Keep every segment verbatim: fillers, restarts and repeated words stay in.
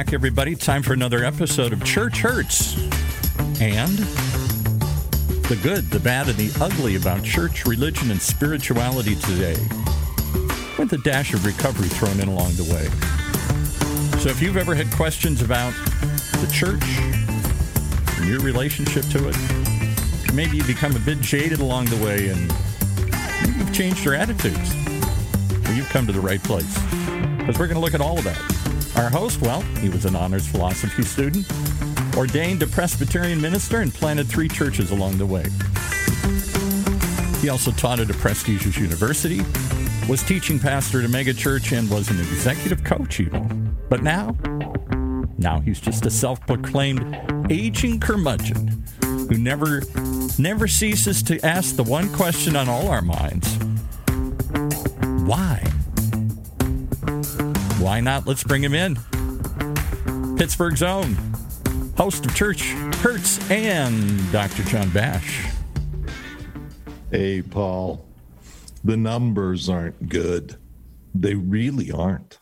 back, everybody. Time for another episode of Church Hurts. And the good, the bad, and the ugly about church, religion, and spirituality today, with a dash of recovery thrown in along the way. So if you've ever had questions about the church and your relationship to it, maybe you become a bit jaded along the way and maybe you've changed your attitudes, well, you've come to the right place, because we're going to look at all of that. Our host, well, he was an honors philosophy student, ordained a Presbyterian minister, and planted three churches along the way. He also taught at a prestigious university, was teaching pastor at a megachurch, and was an executive coach even. But now, now he's just a self-proclaimed aging curmudgeon who never, never ceases to ask the one question on all our minds: why? Why not? Let's bring him in. Pittsburgh's own host of Church Hurts and Doctor John Bash. Hey, Paul. The numbers aren't good. They really aren't.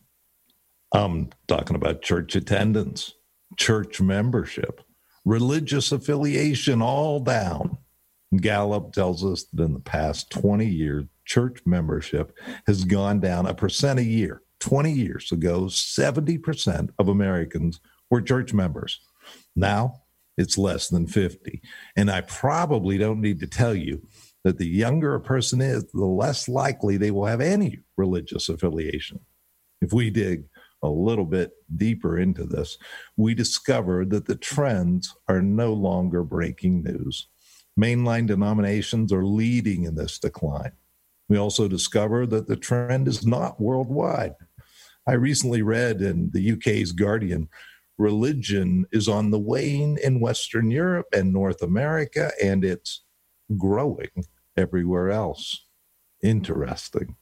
I'm talking about church attendance, church membership, religious affiliation, all down. Gallup tells us that in the past twenty years, church membership has gone down a percent a year. twenty years ago, seventy percent of Americans were church members. Now, it's less than fifty. And I probably don't need to tell you that the younger a person is, the less likely they will have any religious affiliation. If we dig a little bit deeper into this, we discover that the trends are no longer breaking news. Mainline denominations are leading in this decline. We also discover that the trend is not worldwide. I recently read in the U K's Guardian, religion is on the wane in Western Europe and North America, and it's growing everywhere else. Interesting.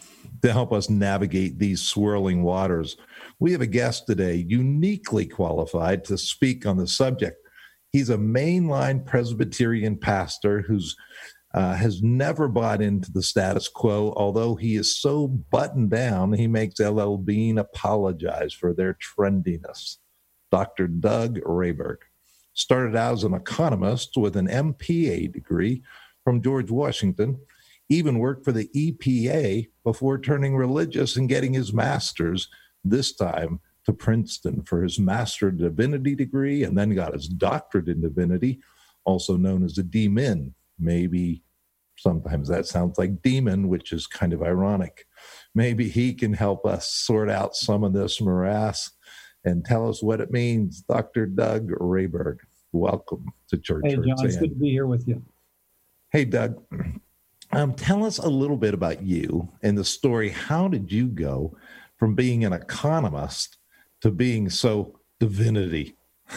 To help us navigate these swirling waters, we have a guest today uniquely qualified to speak on the subject. He's a mainline Presbyterian pastor who's Uh, has never bought into the status quo, although he is so buttoned down, he makes L L Bean apologize for their trendiness. Doctor Doug Rehberg started out as an economist with an M P A degree from George Washington, even worked for the E P A before turning religious and getting his master's, this time to Princeton for his Master of Divinity degree, and then got his doctorate in divinity, also known as a D Min. Maybe sometimes that sounds like demon, which is kind of ironic. Maybe he can help us sort out some of this morass and tell us what it means. Doctor Doug Rehberg, welcome to Church Hey, Hurts. John, it's good to be here with you. Hey, Doug, um, tell us a little bit about you and the story. How did you go from being an economist to being so divinity?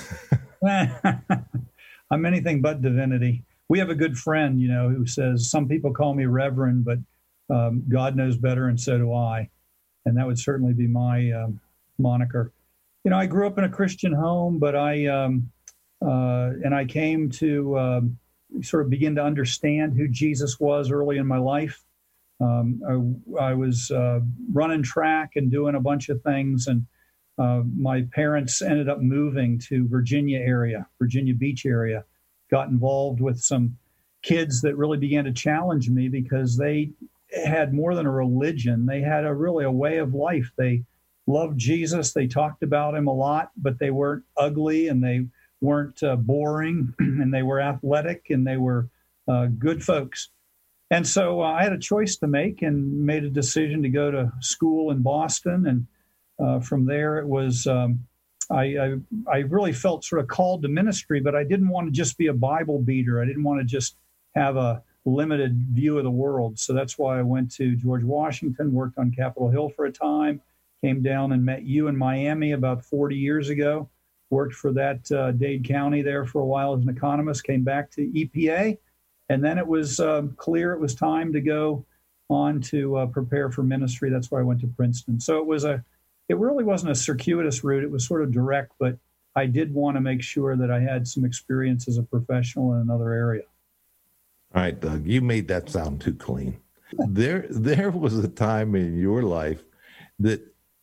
I'm anything but divinity. We have a good friend, you know, who says, some people call me Reverend, but um, God knows better, and so do I. And that would certainly be my um, moniker. You know, I grew up in a Christian home, but I, um, uh, and I came to um, sort of begin to understand who Jesus was early in my life. Um, I, I was uh, running track and doing a bunch of things, and uh, my parents ended up moving to Virginia area, Virginia Beach area. Got involved with some kids that really began to challenge me because they had more than a religion. They had a really a way of life. They loved Jesus. They talked about him a lot, but they weren't ugly, and they weren't uh, boring, and they were athletic, and they were uh, good folks. And so uh, I had a choice to make and made a decision to go to school in Boston. And uh, from there it was... Um, I, I I really felt sort of called to ministry, but I didn't want to just be a Bible beater. I didn't want to just have a limited view of the world. So that's why I went to George Washington, worked on Capitol Hill for a time, came down and met you in Miami about forty years ago, worked for that uh, Dade County there for a while as an economist, came back to E P A, and then it was um, clear it was time to go on to uh, prepare for ministry. That's why I went to Princeton. So it was a It really wasn't a circuitous route. It was sort of direct, but I did want to make sure that I had some experience as a professional in another area. All right, Doug, you made that sound too clean. There, there was a time in your life that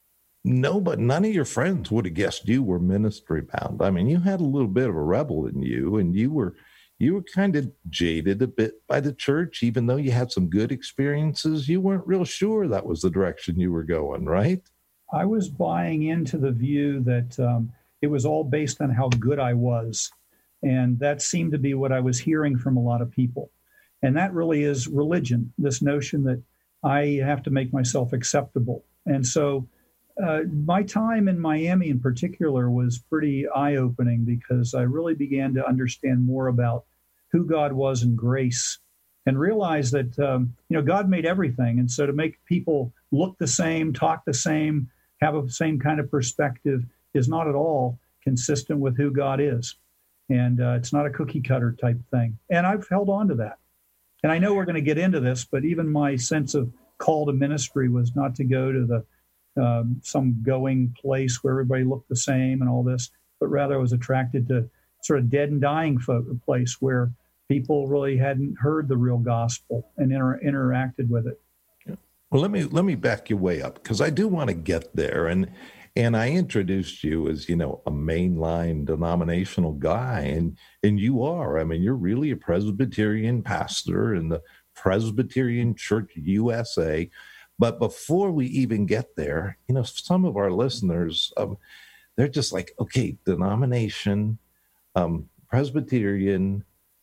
no, but none of your friends would have guessed you were ministry bound. I mean, you had a little bit of a rebel in you, and you were you were kind of jaded a bit by the church, even though you had some good experiences. You weren't real sure that was the direction you were going, right? I was buying into the view that um, it was all based on how good I was. And that seemed to be what I was hearing from a lot of people. And that really is religion, this notion that I have to make myself acceptable. And so uh, my time in Miami in particular was pretty eye-opening, because I really began to understand more about who God was in grace, and realize that, um, you know, God made everything. And so to make people look the same, talk the same, have the same kind of perspective is not at all consistent with who God is. And uh, it's not a cookie cutter type thing. And I've held on to that. And I know we're going to get into this, but even my sense of call to ministry was not to go to the um, some going place where everybody looked the same and all this, but rather I was attracted to sort of dead and dying folk, a place where people really hadn't heard the real gospel and inter- interacted with it. Well, let me let me back you way up, because I do want to get there. And and I introduced you as, you know, a mainline denominational guy, and and you are. I mean, you're really a Presbyterian pastor in the Presbyterian Church U S A. But before we even get there, you know, some of our listeners, um, they're just like, okay, denomination, um, Presbyterian,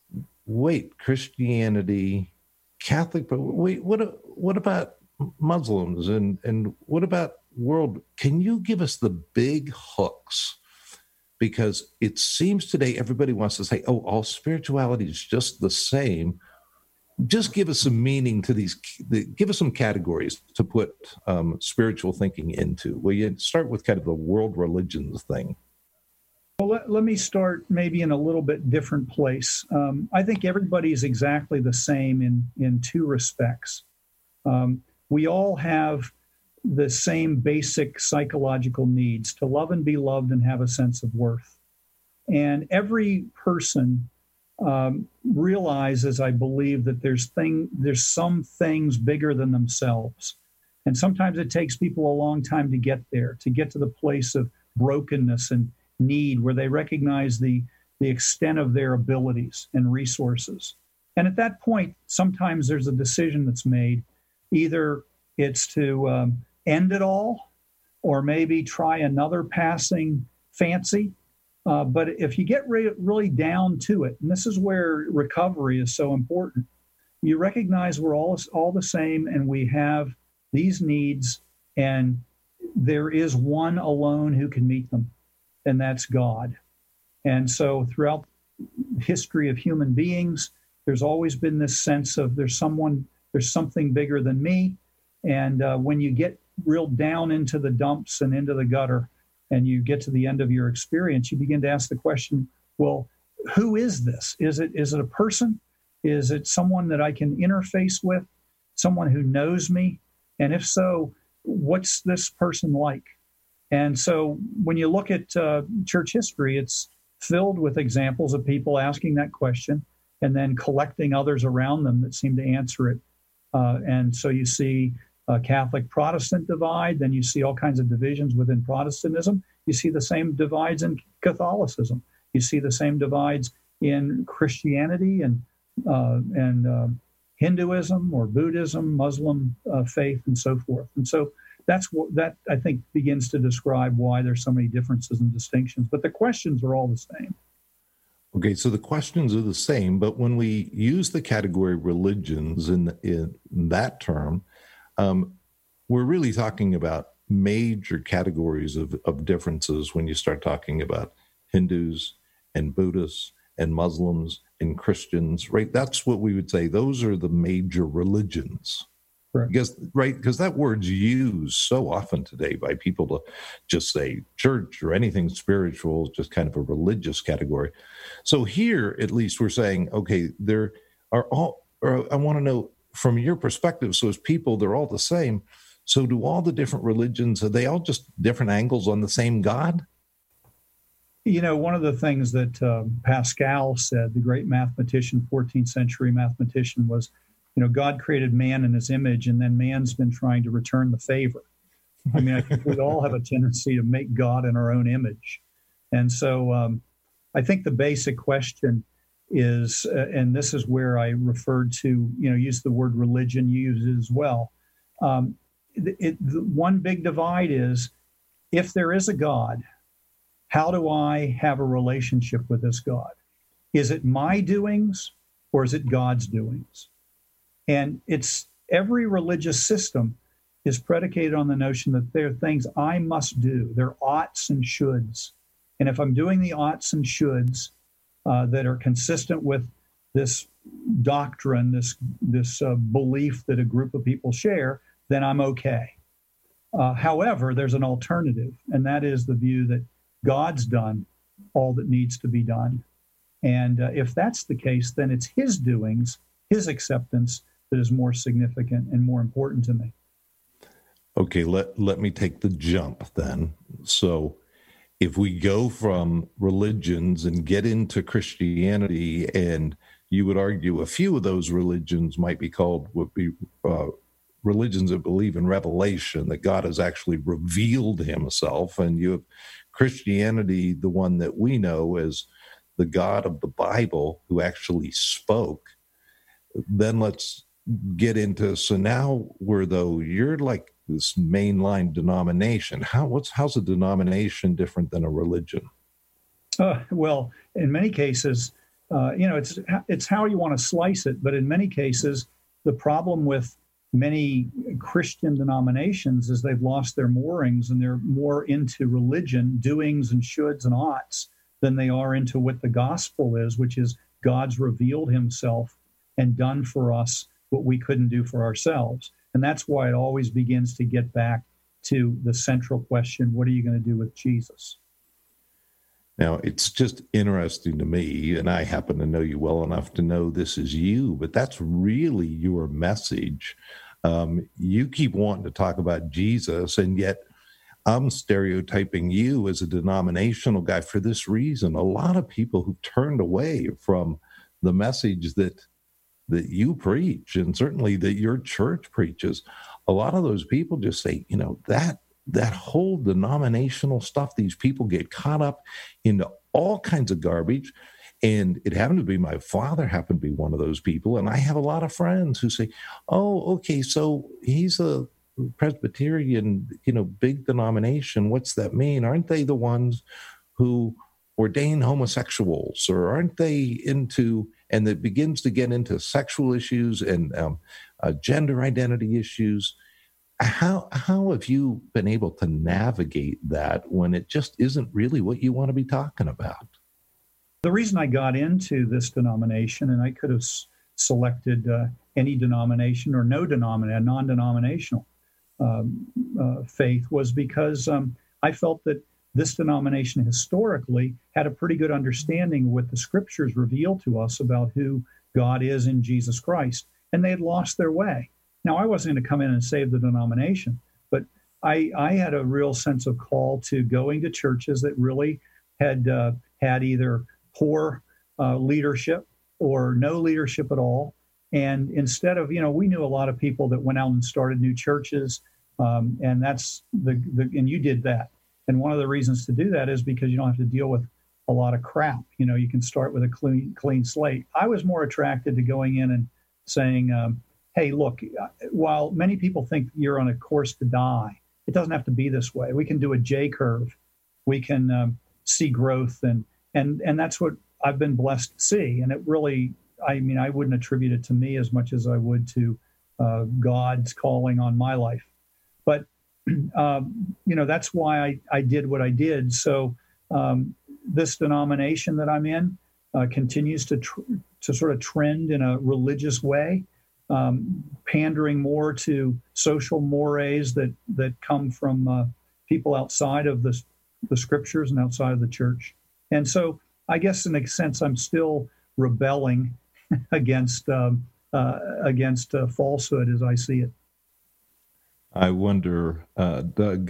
wait, Christianity, Catholic, but wait, what what about Muslims, and and what about world? Can you give us the big hooks? Because it seems today everybody wants to say, oh, all spirituality is just the same. Just give us some meaning to these, give us some categories to put um, spiritual thinking into. Will you start with kind of the world religions thing? Well, let, let me start maybe in a little bit different place. Um, I think everybody is exactly the same in, in two respects. Um, we all have the same basic psychological needs to love and be loved and have a sense of worth. And every person um, realizes, I believe, that there's thing, there's some things bigger than themselves. And sometimes it takes people a long time to get there, to get to the place of brokenness and need where they recognize the, the extent of their abilities and resources. And at that point, sometimes there's a decision that's made. Either it's to um, end it all, or maybe try another passing fancy. Uh, but if you get re- really down to it, and this is where recovery is so important, you recognize we're all, all the same, and we have these needs, and there is one alone who can meet them, and that's God. And so throughout history of human beings, there's always been this sense of there's someone, there's something bigger than me. And uh, when you get real down into the dumps and into the gutter, and you get to the end of your experience, you begin to ask the question, well, who is this? Is it is it a person? Is it someone that I can interface with? Someone who knows me? And if so, what's this person like? And so when you look at uh, church history, it's filled with examples of people asking that question and then collecting others around them that seem to answer it. Uh, and so you see a Catholic Protestant divide, then you see all kinds of divisions within Protestantism. You see the same divides in Catholicism. You see the same divides in Christianity and uh, and uh, Hinduism or Buddhism, Muslim uh, faith, and so forth. And so that's what that I think begins to describe why there's so many differences and distinctions. But the questions are all the same. Okay, so the questions are the same, but when we use the category religions in, in that term, um, we're really talking about major categories of, of differences when you start talking about Hindus and Buddhists and Muslims and Christians, right? That's what we would say. Those are the major religions. Right. Because, right, because that word's used so often today by people to just say church or anything spiritual is just kind of a religious category. So here, at least, we're saying, okay, there are all, or I want to know from your perspective, so as people, they're all the same. So do all the different religions, are they all just different angles on the same God? You know, one of the things that uh, Pascal said, the great mathematician, fourteenth century mathematician, was, you know, God created man in his image, and then man's been trying to return the favor. I mean, I think we all have a tendency to make God in our own image. And so um, I think the basic question is, uh, and this is where I referred to, you know, use the word religion, you use it as well. Um, it, it, the one big divide is, if there is a God, how do I have a relationship with this God? Is it my doings or is it God's doings? And it's every religious system is predicated on the notion that there are things I must do. There are oughts and shoulds. And if I'm doing the oughts and shoulds uh, that are consistent with this doctrine, this, this uh, belief that a group of people share, then I'm okay. Uh, however, there's an alternative, and that is the view that God's done all that needs to be done. And uh, if that's the case, then it's his doings, his acceptance that is more significant and more important to me. Okay, let, let me take the jump then. So if we go from religions and get into Christianity, and you would argue a few of those religions might be called, would be uh, religions that believe in revelation, that God has actually revealed himself, and you have Christianity, the one that we know as the God of the Bible who actually spoke. Then let's get into, so now we're, though, you're like this mainline denomination. How what's how's a denomination different than a religion? Uh, well, in many cases, uh, you know, it's it's how you want to slice it. But in many cases, the problem with many Christian denominations is they've lost their moorings and they're more into religion, doings and shoulds and oughts, than they are into what the gospel is, which is God's revealed himself and done for us what we couldn't do for ourselves. And that's why it always begins to get back to the central question, what are you going to do with Jesus? Now, it's just interesting to me, and I happen to know you well enough to know this is you, but that's really your message. Um, you keep wanting to talk about Jesus, and yet I'm stereotyping you as a denominational guy for this reason. A lot of people who've turned away from the message that that you preach, and certainly that your church preaches, a lot of those people just say, you know, that that whole denominational stuff, these people get caught up into all kinds of garbage. And it happened to be, my father happened to be one of those people. And I have a lot of friends who say, oh, okay, so he's a Presbyterian, you know, big denomination. What's that mean? Aren't they the ones who ordain homosexuals, or aren't they into, and it begins to get into sexual issues and um, uh, gender identity issues. How how have you been able to navigate that when it just isn't really what you want to be talking about? The reason I got into this denomination, and I could have s- selected uh, any denomination or no denomination, non-denominational um, uh, faith, was because um, I felt that this denomination historically had a pretty good understanding of what the scriptures reveal to us about who God is in Jesus Christ, and they had lost their way. Now, I wasn't going to come in and save the denomination, but I, I had a real sense of call to going to churches that really had uh, had either poor uh, leadership or no leadership at all. And instead of, you know, we knew a lot of people that went out and started new churches, um, and that's the, the and you did that. And one of the reasons to do that is because you don't have to deal with a lot of crap. You know, you can start with a clean, clean slate. I was more attracted to going in and saying, um, hey, look, while many people think you're on a course to die, it doesn't have to be this way. We can do a J curve. We can um, see growth. And, and, and that's what I've been blessed to see. And it really, I mean, I wouldn't attribute it to me as much as I would to uh, God's calling on my life. But, um, you know, that's why I, I did what I did. So um, this denomination that I'm in uh, continues to tr- to sort of trend in a religious way. Um, pandering more to social mores that, that come from uh, people outside of the, the scriptures and outside of the church. And so I guess in a sense, I'm still rebelling against um, uh, against uh, falsehood as I see it. I wonder, uh, Doug,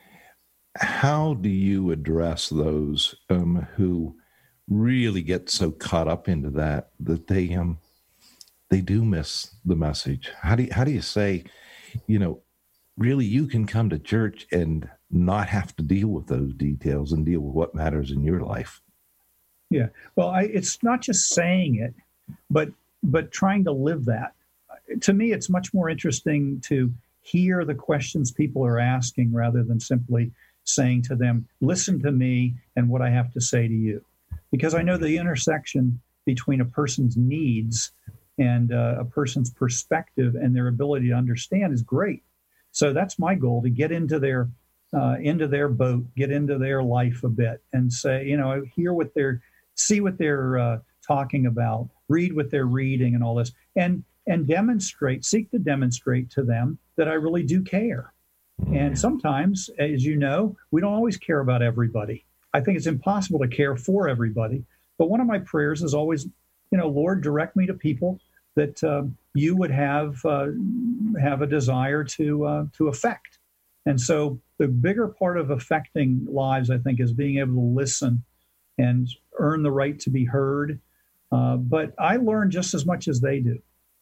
how do you address those um, who really get so caught up into that, that they um, they do miss the message? How do you, how do you say, you know, really you can come to church and not have to deal with those details and deal with what matters in your life. Yeah. Well, I, it's not just saying it, but but trying to live that. To me, it's much more interesting to hear the questions people are asking rather than simply saying to them, listen to me and what I have to say to you. Because I know the intersection between a person's needs and uh, a person's perspective and their ability to understand is great. So that's my goal, to get into their uh, into their boat, get into their life a bit and say, you know, hear what they're, see what they're uh, talking about, read what they're reading and all this, and and demonstrate, seek to demonstrate to them that I really do care. And sometimes, as you know, we don't always care about everybody. I think it's impossible to care for everybody. But one of my prayers is always, you know, Lord, direct me to people that uh, you would have uh, have a desire to uh, to affect. And so the bigger part of affecting lives, I think, is being able to listen and earn the right to be heard. Uh, but I learn just as much as they do.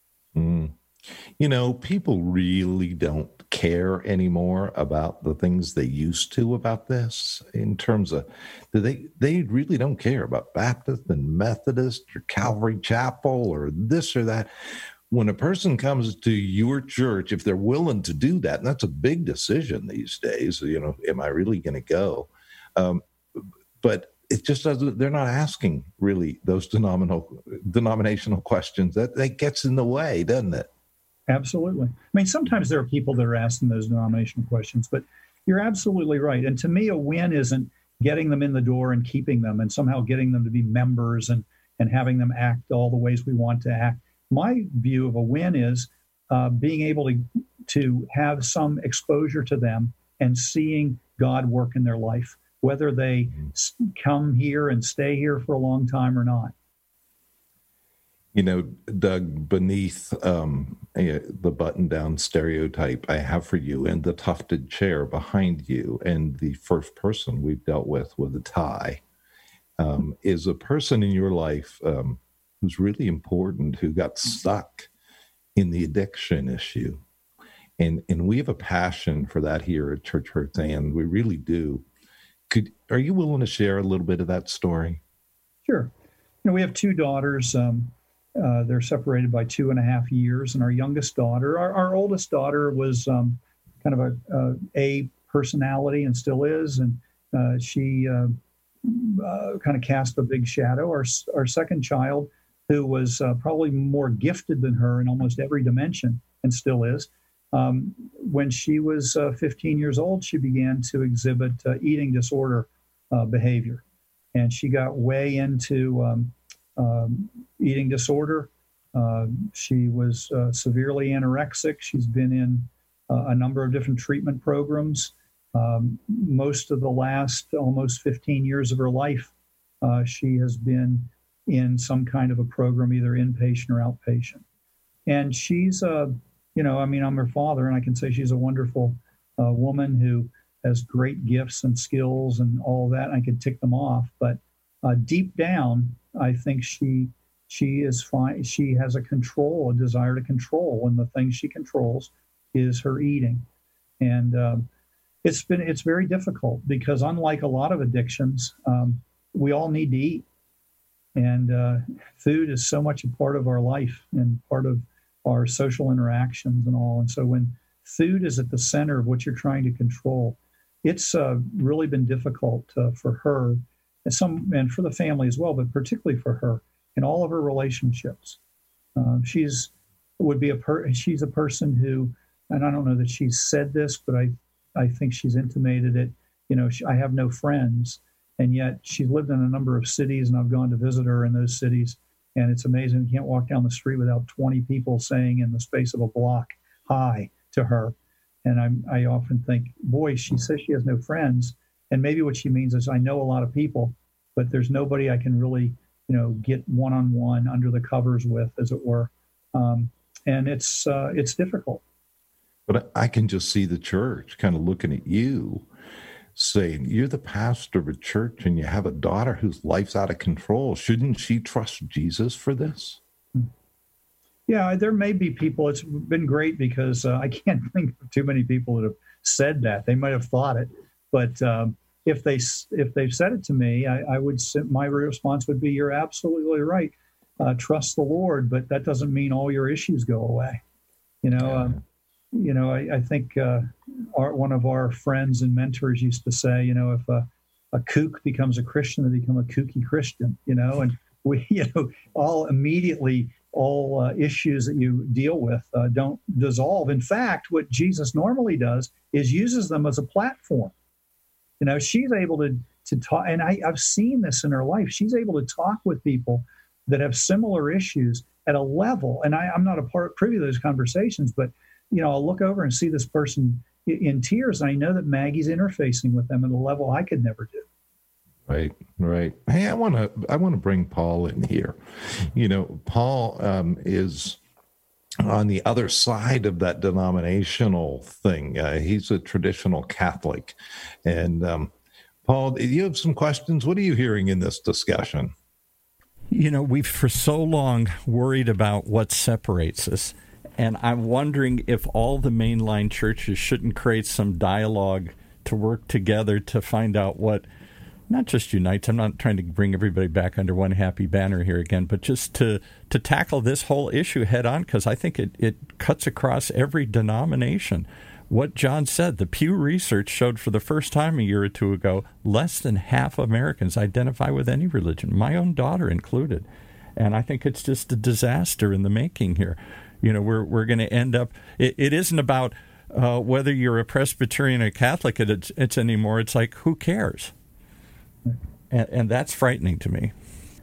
Mm. You know, people really don't care anymore about the things they used to about this in terms of, they they really don't care about Baptist and Methodist or Calvary Chapel or this or that. When a person comes to your church, if they're willing to do that, and that's a big decision these days, you know, am I really going to go? Um, but it just doesn't, they're not asking really those denominational, denominational questions. That, that gets in the way, doesn't it? Absolutely. I mean, sometimes there are people that are asking those denominational questions, but you're absolutely right. And to me, a win isn't getting them in the door and keeping them and somehow getting them to be members and, and having them act all the ways we want to act. My view of a win is uh, being able to, to have some exposure to them and seeing God work in their life, whether they come here and stay here for a long time or not. You know, Doug, beneath um, a, the button-down stereotype I have for you and the tufted chair behind you and the first person we've dealt with with a tie um, is a person in your life um, who's really important, who got stuck in the addiction issue. And and we have a passion for that here at Church Hurts, and we really do. Could Are you willing to share a little bit of that story? Sure. You know, we have two daughters. Um, Uh, they're separated by two and a half years. And our youngest daughter, our, our oldest daughter was um, kind of a, a A personality and still is. And uh, she uh, uh, kind of cast a big shadow. Our, our second child, who was uh, probably more gifted than her in almost every dimension and still is, um, when she was uh, fifteen years old, she began to exhibit uh, eating disorder uh, behavior. And she got way into um, Um, eating disorder. Uh, she was uh, severely anorexic. She's been in uh, a number of different treatment programs. Um, most of the last almost fifteen years of her life, uh, she has been in some kind of a program, either inpatient or outpatient. And she's, uh, you know, I mean, I'm her father, and I can say she's a wonderful uh, woman who has great gifts and skills and all that. And I could tick them off, but uh, deep down, I think she she is fine. She has a control, a desire to control, and the thing she controls is her eating. And um, it's been it's very difficult because unlike a lot of addictions, um, we all need to eat, and uh, food is so much a part of our life and part of our social interactions and all. And so when food is at the center of what you're trying to control, it's uh, really been difficult uh, for her. And some, and for the family as well, but particularly for her in all of her relationships. Uh, she's would be a per, she's a person who, and I don't know that she's said this, but I, I think she's intimated it. You know, she, I have no friends, and yet she's lived in a number of cities, and I've gone to visit her in those cities, and it's amazing. You can't walk down the street without twenty people saying in the space of a block, "Hi" to her. And I, I often think, boy, she says she has no friends. And maybe what she means is I know a lot of people, but there's nobody I can really, you know, get one-on-one under the covers with, as it were. Um, and it's uh, it's difficult. But I can just see the church kind of looking at you saying, you're the pastor of a church and you have a daughter whose life's out of control. Shouldn't she trust Jesus for this? Yeah, there may be people. It's been great because uh, I can't think of too many people that have said that. They might have thought it, but um, if they if they've said it to me, I, I would my response would be, "You're absolutely right. Uh, trust the Lord," but that doesn't mean all your issues go away. You know, yeah. um, you know. I, I think uh, our, one of our friends and mentors used to say, you know, if a, a kook becomes a Christian, they become a kooky Christian. You know, and we, you know, all immediately. all uh, issues that you deal with uh, don't dissolve. In fact, what Jesus normally does is uses them as a platform. You know, she's able to to talk, and I, I've seen this in her life. She's able to talk with people that have similar issues at a level, and I, I'm not a part privy to those conversations, but, you know, I'll look over and see this person in, in tears, and I know that Maggie's interfacing with them at a level I could never do. Right, right. Hey, I want to I want to bring Paul in here. You know, Paul um, is on the other side of that denominational thing. Uh, he's a traditional Catholic, and um, Paul, you have some questions. What are you hearing in this discussion? You know, we've for so long worried about what separates us, and I'm wondering if all the mainline churches shouldn't create some dialogue to work together to find out what. Not just unites. I'm not trying to bring everybody back under one happy banner here again, but just to, to tackle this whole issue head on, because I think it, it cuts across every denomination. What John said, the Pew Research showed for the first time a year or two ago, less than half Americans identify with any religion, my own daughter included. And I think it's just a disaster in the making here. You know, we're we're going to end up, it, it isn't about uh, whether you're a Presbyterian or Catholic it's, it's anymore. It's like, who cares? And, and that's frightening to me.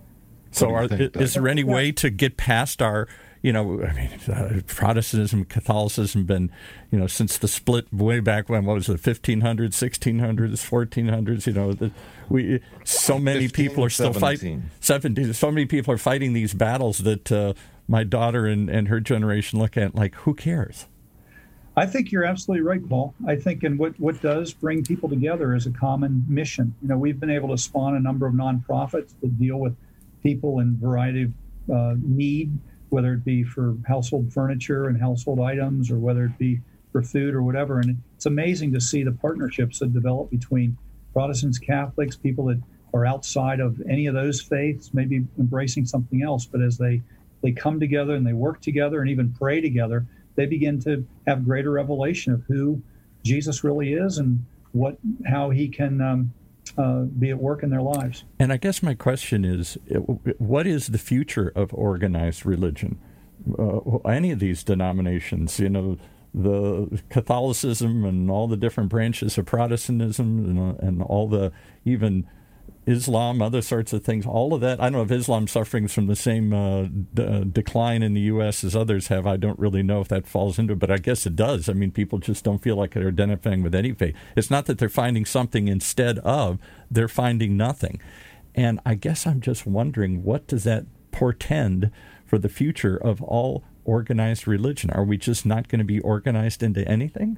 So are, is there any way to get past our, you know, I mean, uh, Protestantism, Catholicism been, you know, since the split way back when, what was it, fifteen hundreds, sixteen hundreds, fourteen hundreds, you know, the, we so many people are still fighting, seventeen, so many people are fighting these battles that uh, my daughter and, and her generation look at like, who cares? I think you're absolutely right, Paul. I think and what, what does bring people together is a common mission. You know, we've been able to spawn a number of nonprofits that deal with people in a variety of uh, need, whether it be for household furniture and household items or whether it be for food or whatever. And it's amazing to see the partnerships that develop between Protestants, Catholics, people that are outside of any of those faiths, maybe embracing something else. But as they, they come together and they work together and even pray together, they begin to have greater revelation of who Jesus really is and what how he can um, uh, be at work in their lives. And I guess my question is, what is the future of organized religion? Uh, any of these denominations, you know, the Catholicism and all the different branches of Protestantism and, and all the even Islam, other sorts of things, all of that. I don't know if Islam's suffering from the same uh, d- decline in the U S as others have. I don't really know if that falls into it, but I guess it does. I mean, people just don't feel like they're identifying with any faith. It's not that they're finding something instead of, they're finding nothing. And I guess I'm just wondering, what does that portend for the future of all organized religion? Are we just not going to be organized into anything?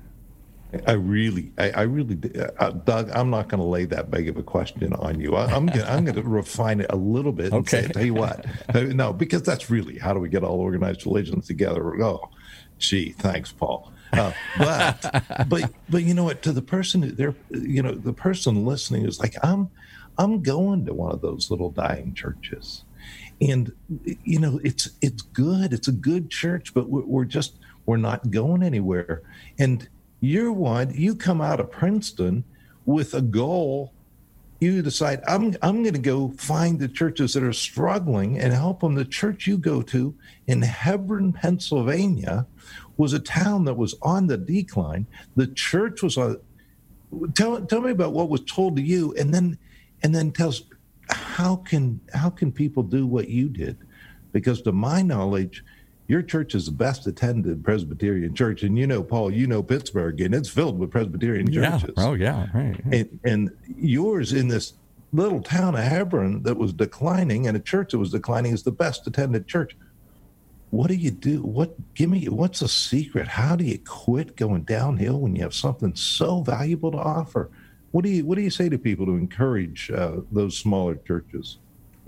I really, I, I really, uh, Doug, I'm not going to lay that big of a question on you. I, I'm going I'm to refine it a little bit and okay. say, tell you what, no, because that's really, how do we get all organized religions together? Oh, gee, thanks, Paul. Uh, but, but, but you know what, to the person, there, you know, the person listening is like, I'm, I'm going to one of those little dying churches. And, you know, it's, it's good. It's a good church, but we're, we're just, we're not going anywhere. And, You're one, you come out of Princeton with a goal. You decide, I'm I'm going to go find the churches that are struggling and help them. The church you go to in Hebron, Pennsylvania, was a town that was on the decline. The church was on. Tell tell me about what was told to you, and then and then tell us how can how can people do what you did? Because to my knowledge, your church is the best attended Presbyterian church. And you know, Paul, you know Pittsburgh, and it's filled with Presbyterian churches. Yeah. Oh, yeah. Right. And, and yours in this little town of Hebron that was declining, and a church that was declining, is the best attended church. What do you do? What, give me, what's the secret? How do you quit going downhill when you have something so valuable to offer? What do you, what do you say to people to encourage uh, those smaller churches?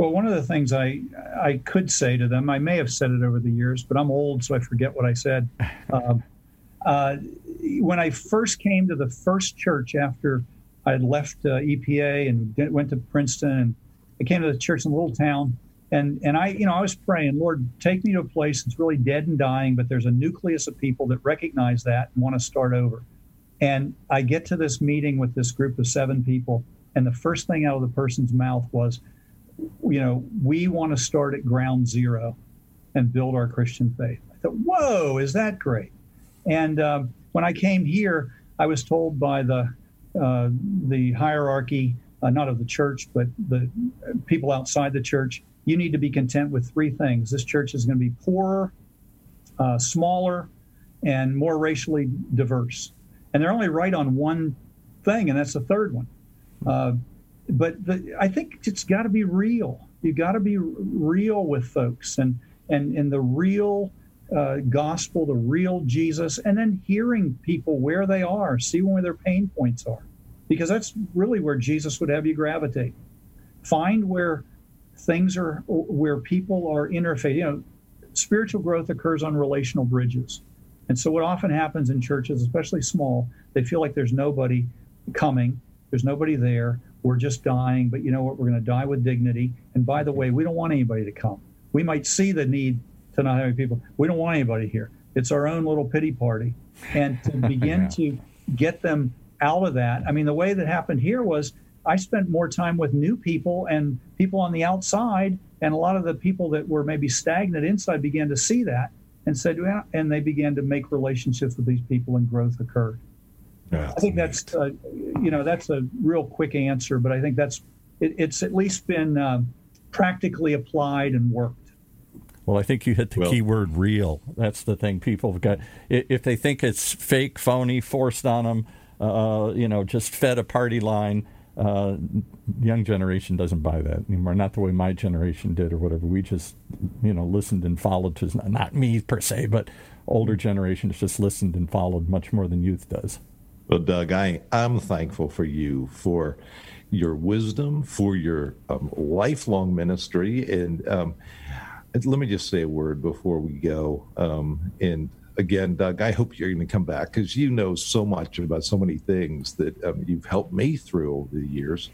Well, one of the things I I could say to them, I may have said it over the years, but I'm old, so I forget what I said. Um, uh, when I first came to the first church after I had left uh, E P A and went to Princeton, and I came to the church in a little town, and and I, you know, I was praying, Lord, take me to a place that's really dead and dying, but there's a nucleus of people that recognize that and want to start over. And I get to this meeting with this group of seven people, and the first thing out of the person's mouth was, you know, we want to start at ground zero and build our Christian faith. I thought, whoa, is that great? And um, when I came here, I was told by the uh, the hierarchy, uh, not of the church, but the people outside the church, you need to be content with three things. This church is going to be poorer, uh, smaller, and more racially diverse. And they're only right on one thing, and that's the third one. Uh, but the, I think it's got to be real. You got to be real with folks, and and and the real uh, gospel, the real Jesus, and then hearing people where they are, see where their pain points are, because that's really where Jesus would have you gravitate. Find where things are, where people are interfacing. You know, spiritual growth occurs on relational bridges. And so what often happens in churches, especially small, they feel like there's nobody coming, there's nobody there, we're just dying, but you know what, we're going to die with dignity. And by the way, we don't want anybody to come. We might see the need to not have any people. We don't want anybody here. It's our own little pity party. And to begin yeah. to get them out of that, I mean, the way that happened here was I spent more time with new people and people on the outside, and a lot of the people that were maybe stagnant inside began to see that. And said, well, and they began to make relationships with these people, and growth occurred. Yeah, I think that's, uh, you know, that's a real quick answer, but I think that's, it, it's at least been uh, practically applied and worked. Well, I think you hit the well, key word, real. That's the thing people have got. If they think it's fake, phony, forced on them, uh, you know, just fed a party line, uh, young generation doesn't buy that anymore. Not the way my generation did or whatever. We just, you know, listened and followed to, not me per se, but older generations just listened and followed much more than youth does. Well, Doug, I, I'm thankful for you, for your wisdom, for your um, lifelong ministry. And um, let me just say a word before we go. Um, and Again, Doug, I hope you're going to come back, because you know so much about so many things that um, you've helped me through over the years.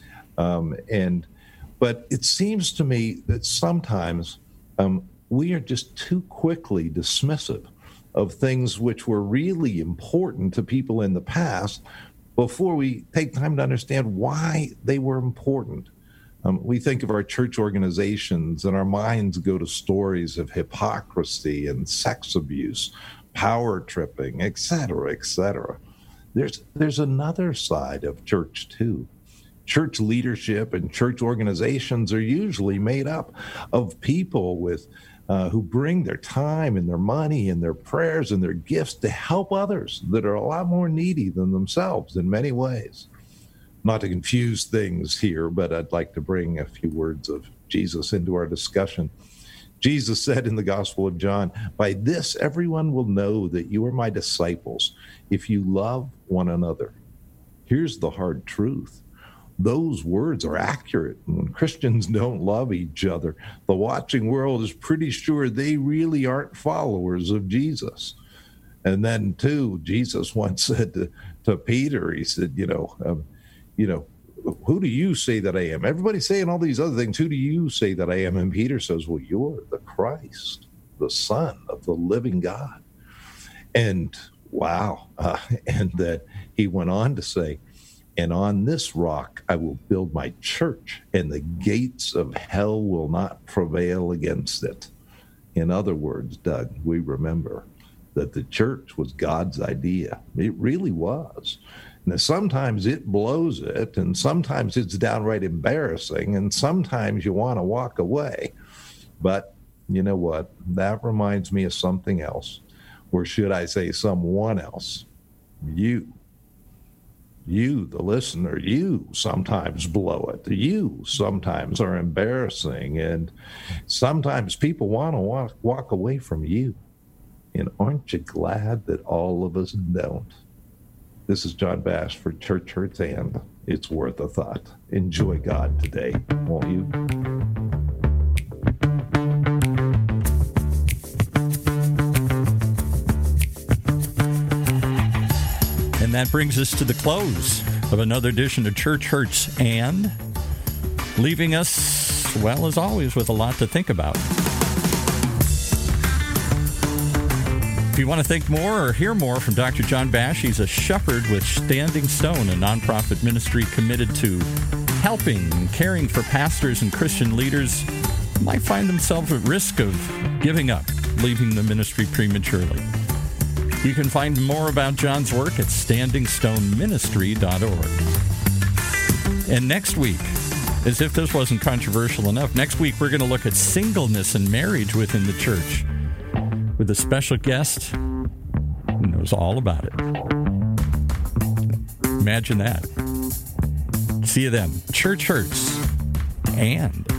Um, and but it seems to me that sometimes um, we are just too quickly dismissive of things which were really important to people in the past before we take time to understand why they were important. Um, we think of our church organizations, and our minds go to stories of hypocrisy and sex abuse, power tripping, et cetera, et cetera. There's, there's another side of church, too. Church leadership and church organizations are usually made up of people with uh, who bring their time and their money and their prayers and their gifts to help others that are a lot more needy than themselves in many ways. Not to confuse things here, but I'd like to bring a few words of Jesus into our discussion. Jesus said in the Gospel of John, "By this everyone will know that you are my disciples, if you love one another." Here's the hard truth. Those words are accurate. When Christians don't love each other, the watching world is pretty sure they really aren't followers of Jesus. And then, too, Jesus once said to, to Peter, he said, you know, um, you know, who do you say that I am? Everybody's saying all these other things. Who do you say that I am? And Peter says, well, you're the Christ, the Son of the living God. And wow. Uh, and that he went on to say, and on this rock I will build my church, and the gates of hell will not prevail against it. In other words, Doug, we remember that the church was God's idea. It really was. Now, sometimes it blows it, and sometimes it's downright embarrassing, and sometimes you want to walk away. But you know what? That reminds me of something else, or should I say someone else? You. You, the listener, you sometimes blow it. You sometimes are embarrassing, and sometimes people want to walk, walk away from you. And aren't you glad that all of us don't? This is John Bass for Church Hurts, and it's worth a thought. Enjoy God today, won't you? that brings us to the close of another edition of Church Hurts, and leaving us, well, as always, with a lot to think about. If you want to think more or hear more from Doctor John Bash, he's a shepherd with Standing Stone, a nonprofit ministry committed to helping and caring for pastors and Christian leaders who might find themselves at risk of giving up, leaving the ministry prematurely. You can find more about John's work at standing stone ministry dot org. And next week, as if this wasn't controversial enough, next week we're going to look at singleness and marriage within the church with a special guest who knows all about it. Imagine that. See you then. Church Hurts and